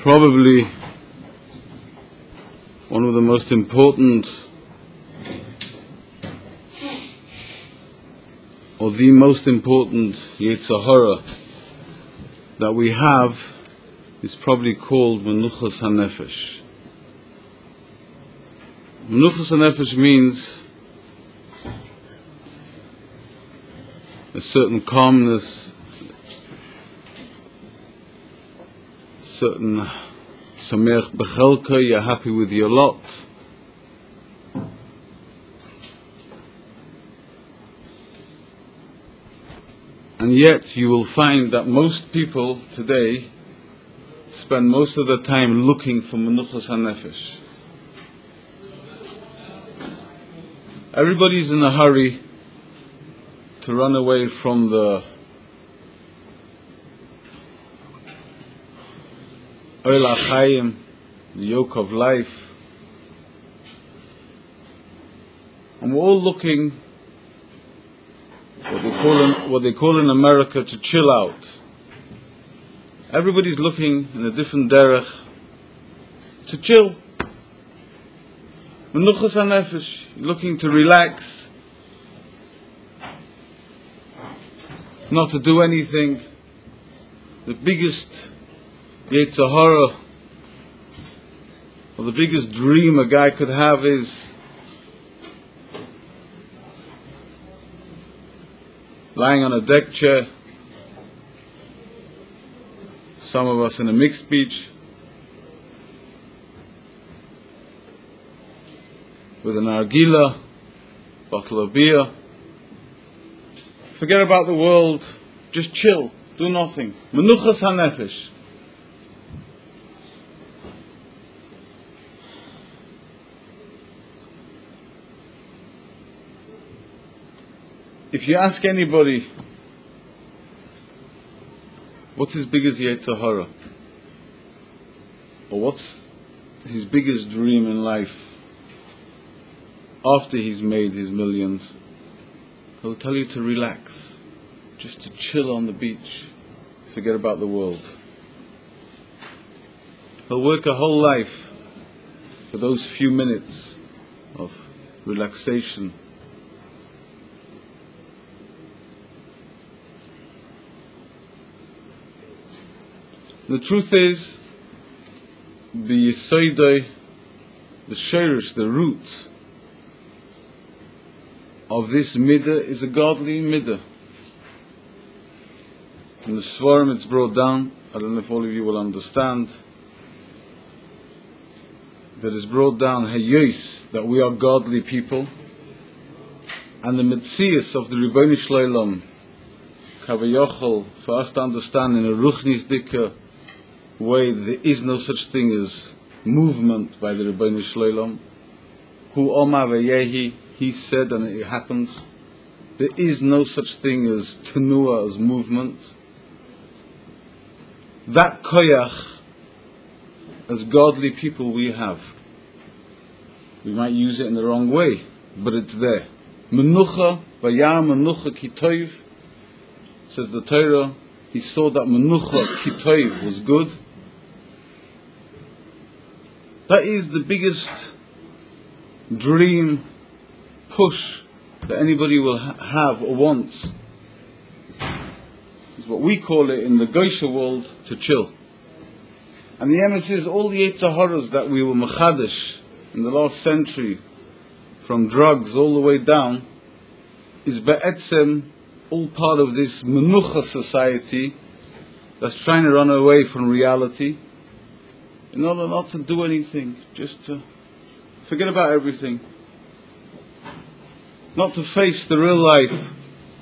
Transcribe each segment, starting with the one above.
probably one of the most important or the most important Yetzer Hara that we have is probably called Menuchas HaNefesh. Menuchas HaNefesh means a certain calmness, certain Sameach Bechelka, you're happy with your lot. And yet you will find that most people today spend most of their time looking for Menuchas HaNefesh. Everybody's in a hurry to run away from the Oil HaChaim, the yoke of life. And we're all looking, what they call in America, to chill out. Everybody's looking in a different derech to chill. Menuchas HaNefesh, looking to relax, not to do anything. The biggest Yetzer Hara, or the biggest dream a guy could have is lying on a deck chair, some of us in a mixed beach, with an argila, bottle of beer. Forget about the world, just chill, do nothing. Menuchas HaNefesh. If you ask anybody, what's his biggest Yetzer Hara? Or what's his biggest dream in life after he's made his millions? He'll tell you to relax, just to chill on the beach, forget about the world. He'll work a whole life for those few minutes of relaxation. The truth is, the Yisoidai, the Shorish, the root of this midah is a godly midah. In the Svarim it's brought down, I don't know if all of you will understand, that it's brought down Hayos, that we are godly people, and the Metzias of the Ribbono Shel Olam, Kavayochel, for us to understand in a Ruchnis Dika way, there is no such thing as movement by the Ribbono Shel Olam. Hu Omar V'yehi, he said and it happens. There is no such thing as tenua, as movement. That koyach, as godly people we have. We might use it in the wrong way, but it's there. Menucha, vayar menucha ki toiv, says the Torah, he saw that menucha ki toiv was good. That is the biggest dream, push that anybody will have or wants. It's what we call it in the Goysha world, to chill. And the emes is all the Yetzer Haras that we were mechadish in the last century, from drugs all the way down, is be'etzem all part of this menucha society that's trying to run away from reality, in order not to do anything, just to forget about everything, not to face the real life.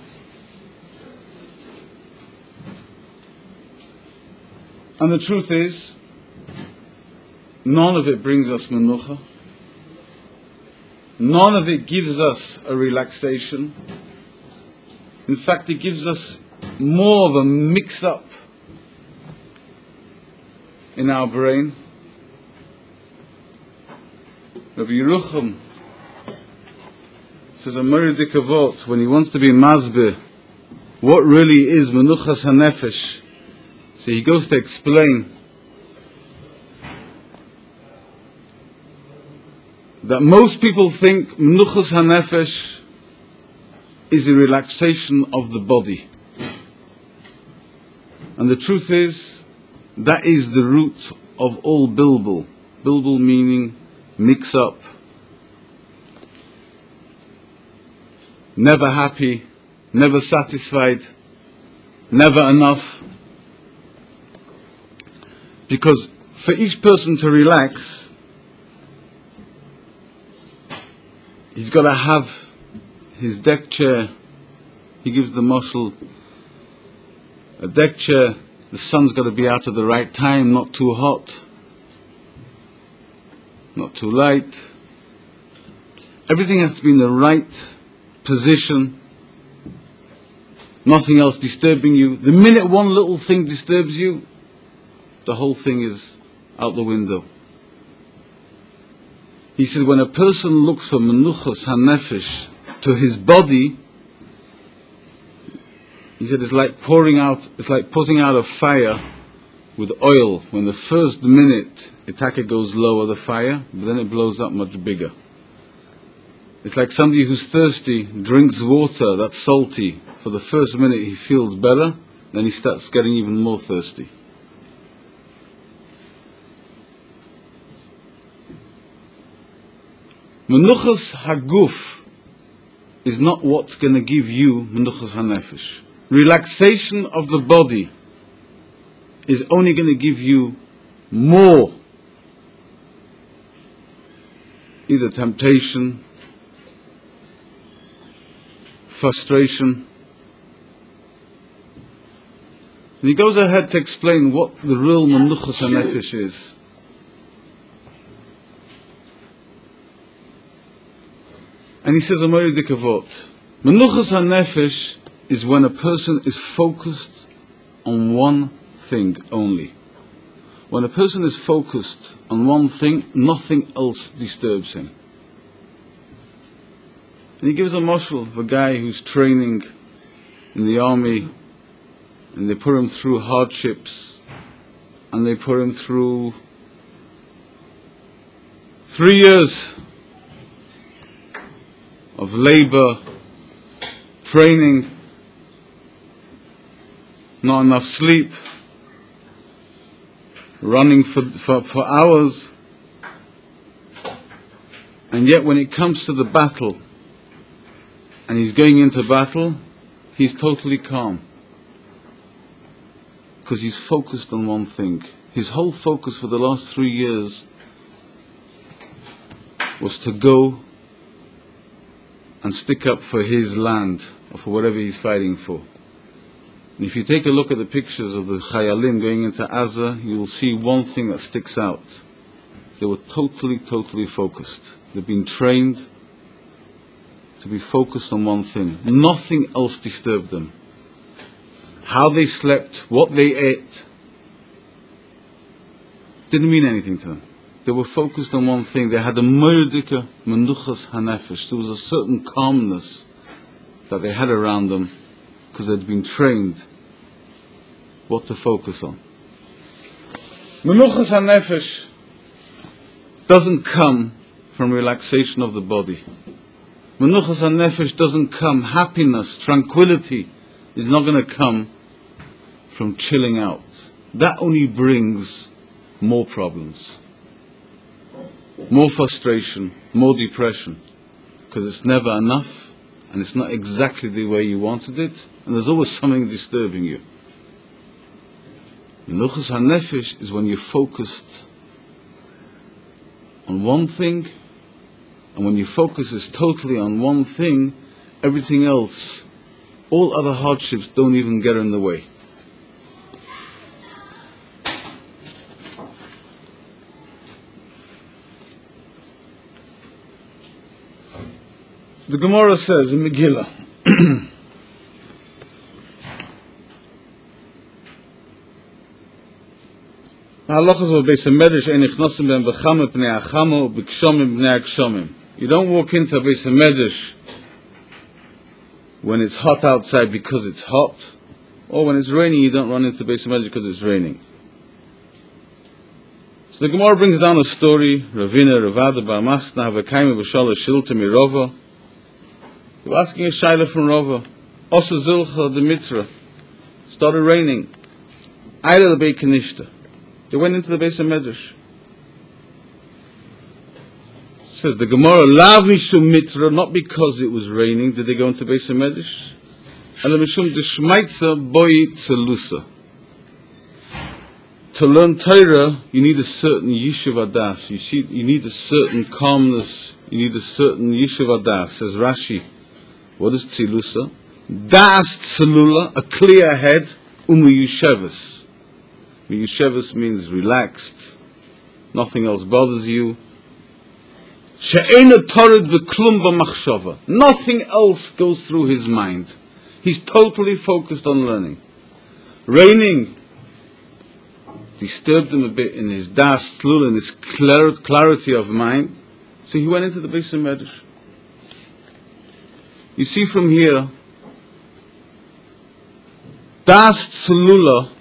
And the truth is, none of it brings us menucha. None of it gives us a relaxation. In fact, it gives us more of a mix-up in our brain. Rabbi Yerucham says a very dik avot, when he wants to be masbir what really is Menuchas HaNefesh, so he goes to explain that most people think Menuchas HaNefesh is a relaxation of the body. And the truth is, that is the root of all bilbul. Bilbul meaning mix up. Never happy, never satisfied, never enough. Because for each person to relax, he's got to have his deck chair. He gives the mashal, a deck chair, the sun's got to be out at the right time, not too hot, not too light. Everything has to be in the right position, nothing else disturbing you. The minute one little thing disturbs you, the whole thing is out the window. He said when a person looks for Menuchas HaNefesh to his body, he said it's like putting out a fire with oil. When the first minute it goes lower, the fire, but then it blows up much bigger. It's like somebody who's thirsty drinks water that's salty. For the first minute he feels better, then he starts getting even more thirsty. Menuchas Haguf is not what's going to give you Menuchas HaNefesh. Relaxation of the body is only going to give you more either temptation, frustration. And he goes ahead to explain what the real Menuchas HaNefesh is. And he says a very dike vort. Menuchas HaNefesh is when a person is focused on one thing only. When a person is focused on one thing, nothing else disturbs him. And he gives a mashal of a guy who's training in the army, and they put him through hardships, and they put him through 3 years of labor, training, not enough sleep, running for hours, and yet when it comes to the battle, and he's going into battle, he's totally calm. Because he's focused on one thing. His whole focus for the last 3 years was to go and stick up for his land, or for whatever he's fighting for. And if you take a look at the pictures of the Chayalim going into Gaza, you will see one thing that sticks out. They were totally focused. They've been trained to be focused on one thing. Nothing else disturbed them. How they slept, what they ate, didn't mean anything to them. They were focused on one thing. They had a murdika Menuchas HaNefesh. There was a certain calmness that they had around them because they'd been trained what to focus on. Menuchas HaNefesh doesn't come from relaxation of the body. Menuchas HaNefesh doesn't come, happiness, tranquility is not going to come from chilling out. That only brings more problems, more frustration, more depression, because it's never enough, and it's not exactly the way you wanted it, and there's always something disturbing you. Menuchas HaNefesh is when you're focused on one thing, and when your focus is totally on one thing, everything else, all other hardships don't even get in the way. The Gemara says in Megillah, you don't walk into a Beis HaMedrash when it's hot outside because it's hot, or when it's raining you don't run into Beis HaMedrash because it's raining. So the Gemara brings down a story. Ravina, Ravada, Bar Masna, Havakaima, Bashala, Shilta, Mirova. They were asking a shaila from Rova. Osa Zilcha, the Mitzvah. Started raining. Aila the Beit Kanishta. They went into the Beis HaMedrash. Says the Gemara, Lav Mishum Mitra, not because it was raining did they go into the Beis HaMedrash. Ela Mishum Deshmaitza Boi Tzelusa. To learn Torah, you need a certain Yishuv Adas. You need a certain calmness. You need a certain Yishuv Adas. Says Rashi, what is Tzelusa? Das Tzelula, a clear head, Umiyusheves. Miyusheves means relaxed. Nothing else bothers you. She'ena Torid v'klum v'machshava. Nothing else goes through his mind. He's totally focused on learning. Raining disturbed him a bit in his das tlul, in his clarity of mind. So he went into the Beis HaMedrash. You see from here, das tlula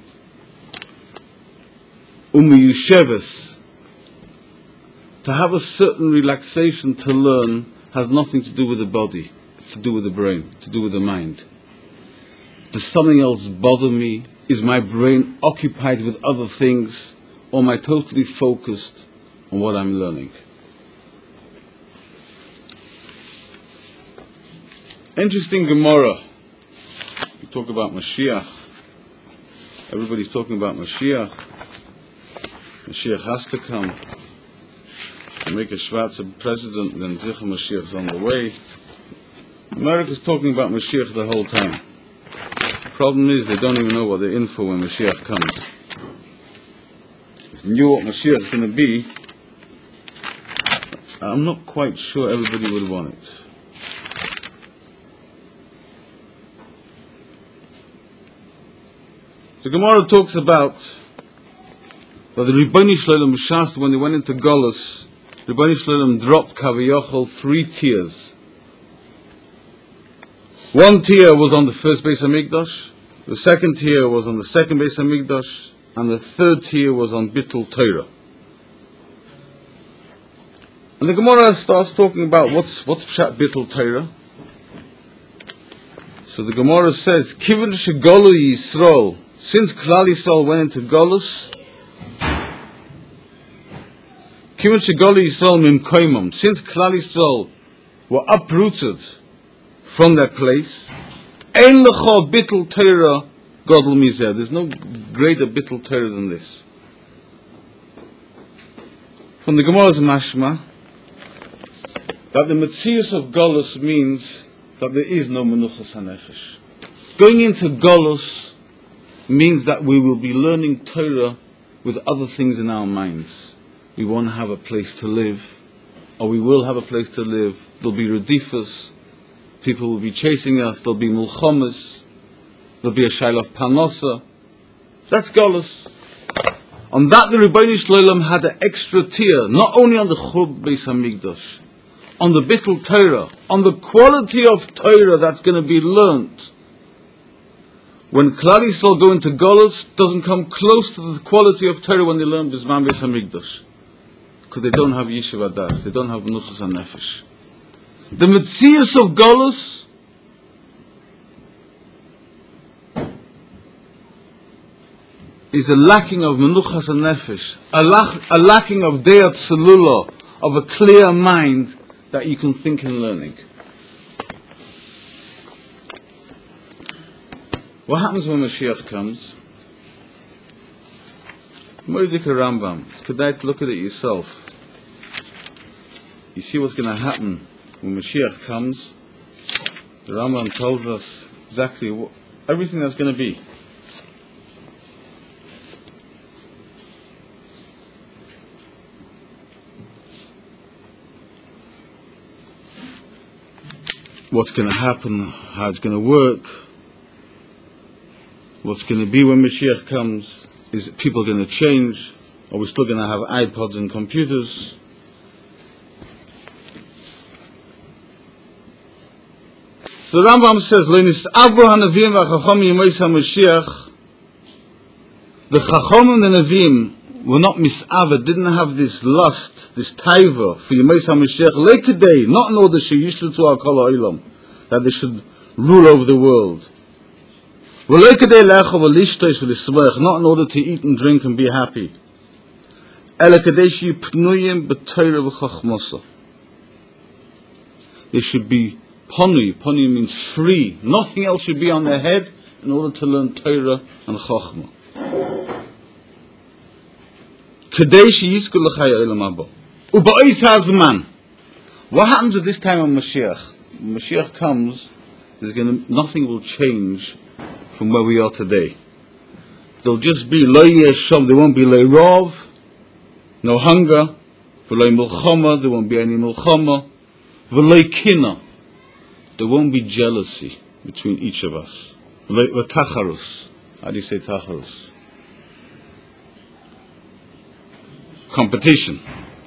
umiyusheves. To have a certain relaxation to learn has nothing to do with the body. It's to do with the brain, to do with the mind. Does something else bother me? Is my brain occupied with other things? Or am I totally focused on what I'm learning? Interesting Gemara. We talk about Mashiach. Everybody's talking about Mashiach. Mashiach has to come. Make a Schwarzer president, then Zichar Mashiach's on the way. America's talking about Mashiach the whole time. The problem is they don't even know what they're in for when Mashiach comes. If they knew what Mashiach's going to be, I'm not quite sure everybody would want it. The Gemara talks about that the Ribono Shel Olam B'Shas, when they went into Golus, Ribono Shel Olam dropped Kaviyachol 3 tiers. 1 tier was on the first Beis HaMikdash, the 2nd tier was on the 2nd Beis HaMikdash, and the 3rd tier was on Bittul Torah. And the Gemara starts talking about what's Pshat Bittul Torah. So the Gemara says, Kivin Shegolu Yisrael, since Klal Yisrael went into Golus, Kivin Shegolu Yisrael Mimkoimam, since Klal Yisrael were uprooted from that place, Ein Lecha Bittul Torah Godel Mizeh. There's no greater Bittul Torah than this. From the Gemara's Mashma, that the Metzius of Golus means that there is no Menuchas HaNefesh. Going into Golus means that we will be learning Torah with other things in our minds. We won't have a place to live, or we will have a place to live. There'll be redifas, people will be chasing us, there'll be mulchomas, there'll be a shaila of panosa. That's Golus. On that the Ribono Shel Olam had an extra tier, not only on the Churb Beis HaMikdash, on the Bittul Torah, on the quality of Torah that's going to be learnt. When Klal Yisrael go into Golus, doesn't come close to the quality of Torah when they learn Bizman Beis HaMikdash. Because they don't have Yishuv Adas, they don't have Menuchas HaNefesh. The Metzius of Golus is a lacking of Menuchas HaNefesh, a lacking of Deat Selula, of a clear mind that you can think in learning. What happens when Mashiach comes? Moedik Rambam. It's kedai to look at it yourself. You see what's going to happen when Mashiach comes. The Rambam tells us exactly everything that's going to be. What's going to happen, how it's going to work, what's going to be when Mashiach comes. Is people going to change? Are we still going to have iPods and computers? So the Rambam says, the Chacham and the Nevi'im were not mis'ava, didn't have this lust, this taiva for Yemais HaMashiach lekadei, not in order sheyishlutu al kol ha'olam, that they should rule over the world. V'lekadei le'achol v'lishtois v'lismach, not in order to eat and drink and be happy. Elekadei sheyipnuyim b'Torah v'chachmasa. They should be ponu. Ponu means free. Nothing else should be on their head in order to learn Torah and Chachma. What happens at this time of Mashiach? When Mashiach comes, nothing will change from where we are today. There'll just be lo yeshom, there won't be lo rov, no hunger, v'lo milchama, there won't be any milchama, v'lo kina, there won't be jealousy between each of us. V'lo tacharus, how do you say tacharus? Competition.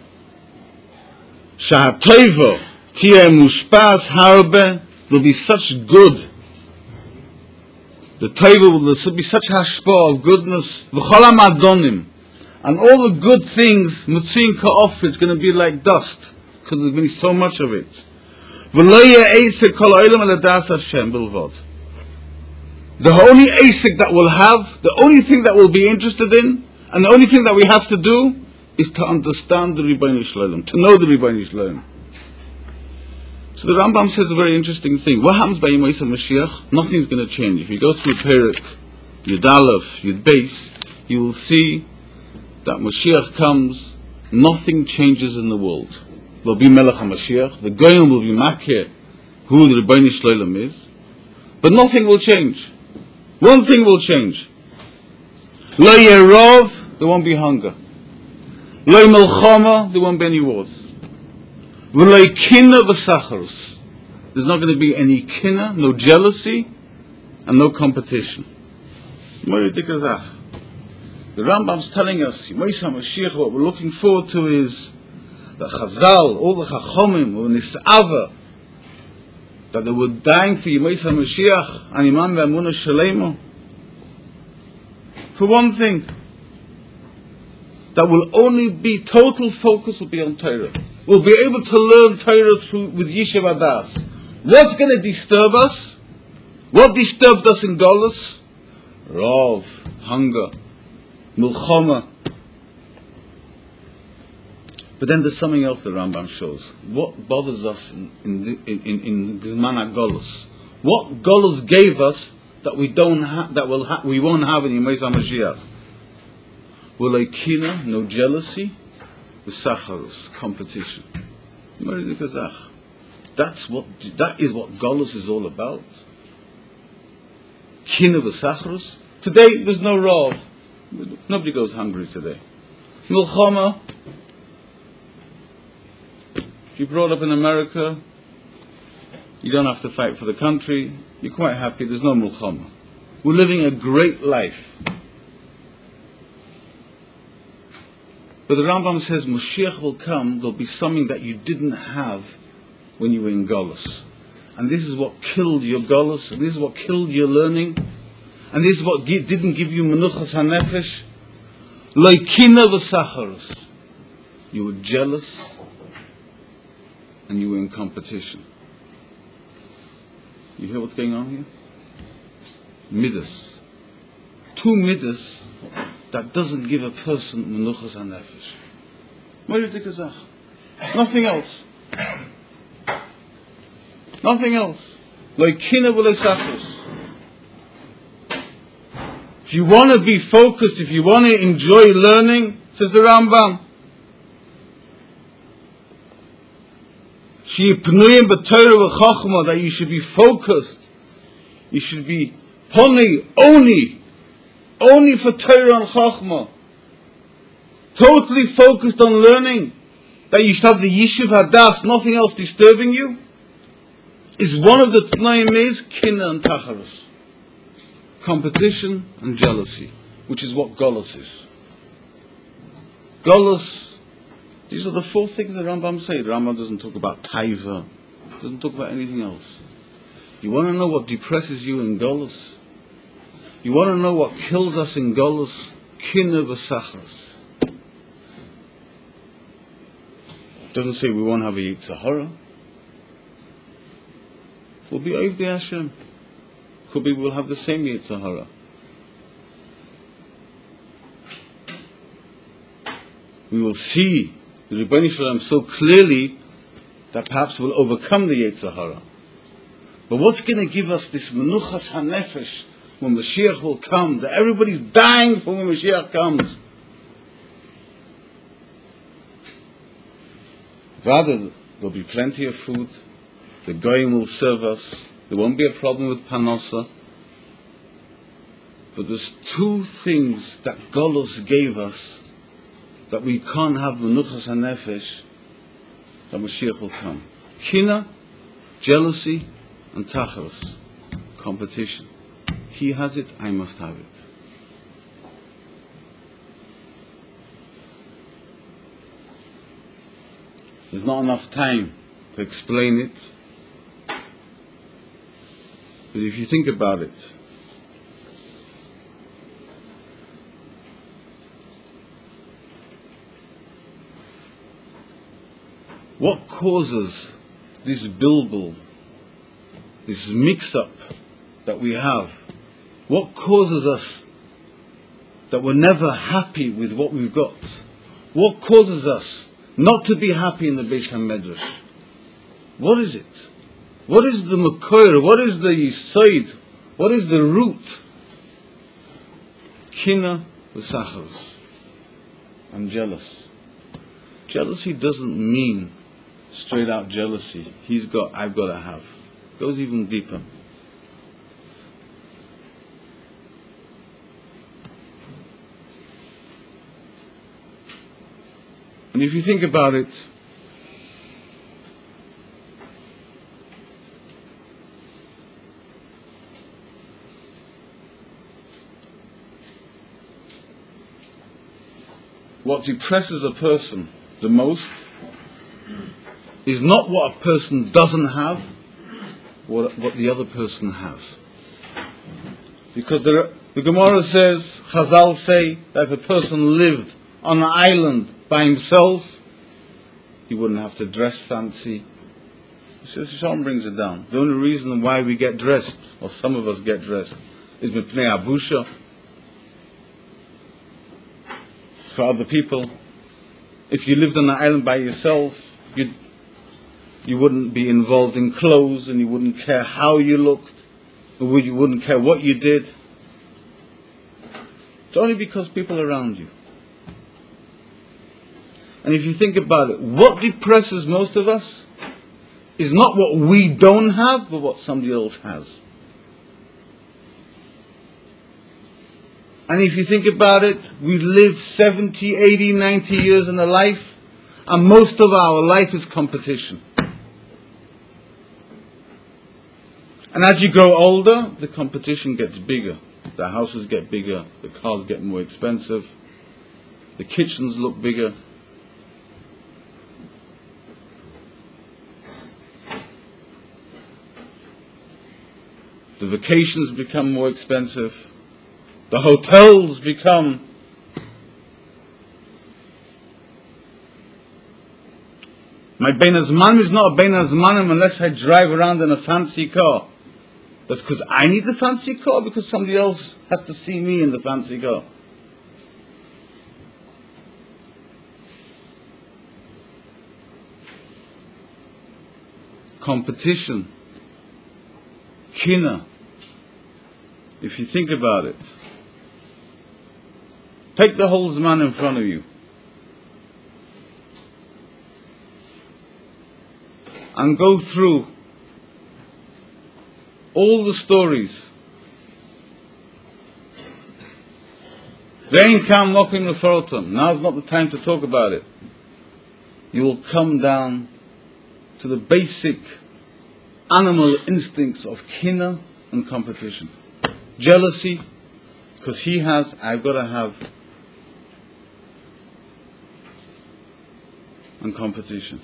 Sha'atoivo tia mushpas harbe, there'll be such good. The toivo will be such hashpa of goodness. V'cholam adonim, and all the good things mutzin ka'of, it's going to be like dust because there's been so much of it. V'lo ye'esek kol ha'olam eladas Hashem bilvod. The only asik that we'll have, the only thing that we'll be interested in, and the only thing that we have to do is to understand the Ribbono Shel Olam, to know the Ribbono Shel Olam. So the Rambam says a very interesting thing. What happens by Yemais HaMashiach? Nothing's going to change. If you go through Perek, Yud Aleph, Yud Beis, you will see that Mashiach comes, nothing changes in the world. There'll be Melech HaMashiach, the Goyim will be Makeh, who the Ribbono Shel Olam is, but nothing will change. One thing will change. Lo yerov, there won't be hunger. Lo milchama, there won't be any wars. V'lo kina v'sacharus, there's not going to be any kina, no jealousy, and no competition. The Rambam's telling us, Yemais HaMashiach, what we're looking forward to is the Chazal, all the Chachomim, or Nis'ava, that they were dying for Yemais HaMashiach, and Iman ve'amunah shalema, for one thing, that will only be, total focus will be on Torah. We'll be able to learn Torah with Yishuv Adas. What's going to disturb us? What disturbed us in Golus? Rav, hunger, milchama. But then there's something else the Rambam shows. What bothers us in Zman Golus? What Golus gave us that we don't have, we won't have in Yemais HaMashiach? V'lo kina, no jealousy, v'sacharus, competition. That is what Golus is all about. Kina v'sacharus. Today there's no rav. Nobody goes hungry today. Milchama. If you're brought up in America, you don't have to fight for the country. You're quite happy. There's no milchama. We're living a great life. But the Rambam says Mashiach will come, there'll be something that you didn't have when you were in Golus. And this is what killed your Golus, and this is what killed your learning, and this is what didn't give you Menuchas HaNefesh. Lo kina v'sacharus. You were jealous, and you were in competition. You hear what's going on here? Midas. Two midas that doesn't give a person menuchas hanefesh. Nothing else. Nothing else. Like kina v'leisachus. If you want to be focused, if you want to enjoy learning, says the Rambam, sheyipnuyim b'Torah v'chachma, that you should be focused. You should be poni, only for Torah and Chachma. Totally focused on learning. That you should have the Yishuv Hadas, nothing else disturbing you. Is one of the Tnaim is Kina and Tacharus. Competition and jealousy. Which is what Golus is. Golus, these are the four things the Rambam says. The Rambam doesn't talk about Taiva. Doesn't talk about anything else. You want to know what depresses you in Golus? You want to know what kills us in Golus? Kina v'sachras. Doesn't say we won't have a Yetzer Hara. We'll be Ovdei Hashem. Could be we'll have the same Yetzer Hara. We will see the Ribono Shel Olam so clearly that perhaps we'll overcome the Yetzer Hara. But what's going to give us this menuchas hanefesh when Mashiach will come, that everybody's dying for when Mashiach comes? Rather, there'll be plenty of food, the goyim will serve us, there won't be a problem with parnasa. But there's two things that Golus gave us that we can't have menuchas hanefesh, that Mashiach will come. Kina, jealousy, and tacharus, competition. He has it, I must have it. There's not enough time to explain it. But if you think about it, what causes this bilbil, this mix-up that we have? What causes us that we're never happy with what we've got? What causes us not to be happy in the Beis HaMedrash? What is it? What is the Makor? What is the Yisoid? What is the root? Kina v'sacharus. I'm jealous. Jealousy doesn't mean straight out jealousy. I've got to have. It goes even deeper. And if you think about it, what depresses a person the most is not what a person doesn't have, what the other person has. Because the Gemara says, Chazal say, that if a person lived on an island by himself, he wouldn't have to dress fancy. He says, Shalom brings it down. The only reason why we get dressed, or some of us get dressed, is mipnei abusha. It's for other people. If you lived on an island by yourself, you wouldn't be involved in clothes, and you wouldn't care how you looked, or you wouldn't care what you did. It's only because people are around you. And if you think about it, what depresses most of us is not what we don't have, but what somebody else has. And if you think about it, we live 70, 80, 90 years in a life, and most of our life is competition. And as you grow older, the competition gets bigger. The houses get bigger, the cars get more expensive, the kitchens look bigger. The vacations become more expensive. The hotels become my Bein Hazmanim is not a Bein Hazmanim unless I drive around in a fancy car. That's because I need the fancy car, because somebody else has to see me in the fancy car. Competition, kina. If you think about it, take the whole Zman in front of you and go through all the stories. Now's not the time to talk about it. You will come down to the basic animal instincts of kina and competition. Jealousy, because he has, I've got to have. And competition.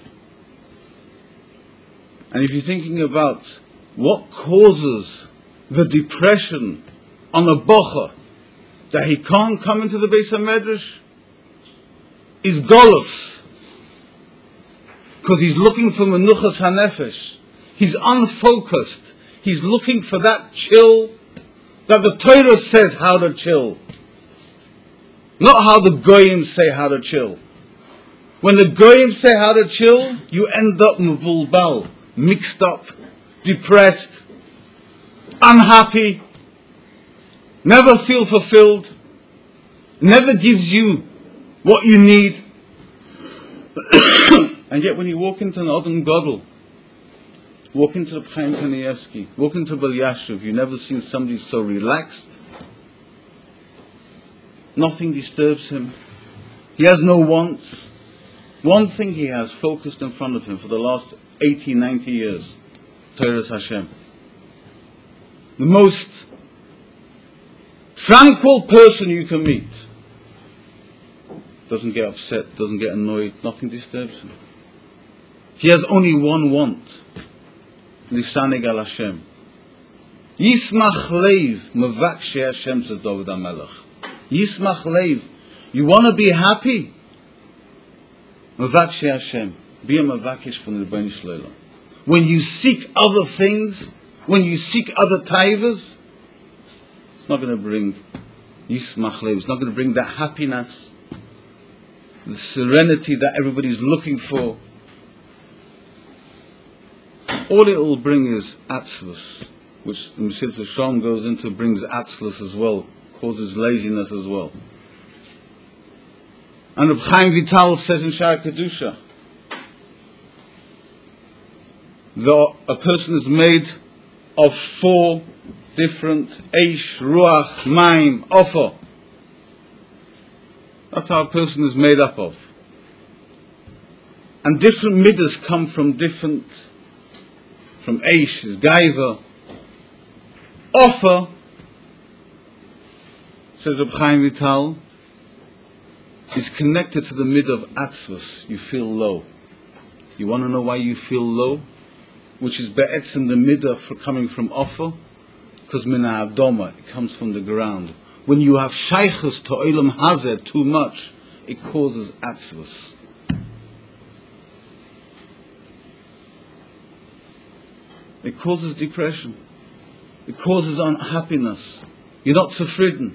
And if you're thinking about what causes the depression on a bocha, that he can't come into the Beis HaMedrash, is golus. because he's looking for menuchas hanefesh. He's unfocused. He's looking for that chill that the Torah says how to chill. Not how the goyim say how to chill. When the goyim say how to chill, you end up mevulbal, mixed up, depressed, unhappy, never feel fulfilled, never gives you what you need. And yet when you walk into an Odom Godel, walk into Chaim Kanievsky, walk into Bel Yashuv, you've never seen somebody so relaxed. Nothing disturbs him. He has no wants. One thing he has focused in front of him for the last 80, 90 years. Torah's Hashem. The most tranquil person you can meet. Doesn't get upset, doesn't get annoyed, nothing disturbs him. He has only one want. Lisanig al Hashem. Yismach leiv mevakshei Hashem, says David HaMelech. Yismach leiv. You want to be happy? Mevakshei Hashem. Be a mevakesh from the Rebbeinu Shloilo. When you seek other things, when you seek other taivas, it's not going to bring Yismach leiv. It's not going to bring that happiness, the serenity that everybody's looking for. All it will bring is atzlus, which the Mesilas Yesharim goes into, brings atzlus as well, causes laziness as well. And Reb Chaim Vital says in Sha'ar Kedusha, a person is made of 4 different Eish, Ruach, Maim, Ofer. That's how a person is made up of. And different midas come from Eish, is Gaiva. Ofer, says Reb Chaim Vital, is connected to the mid of Atzvus. You feel low. You want to know why you feel low? Which is be'etzim the midah for coming from Ofer? Because mina adoma, it comes from the ground. When you have shaykhus to olam hazeh too much, it causes Atzvus. It causes depression. It causes unhappiness. You're not zufrieden.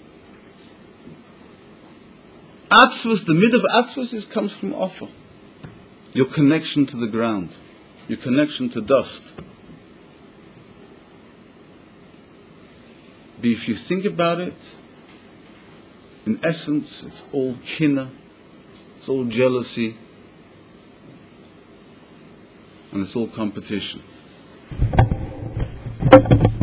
Atzvus, the mid of Atzvus comes from Ofer. Your connection to the ground. Your connection to dust. But if you think about it, in essence, it's all kinna, it's all jealousy, and it's all competition.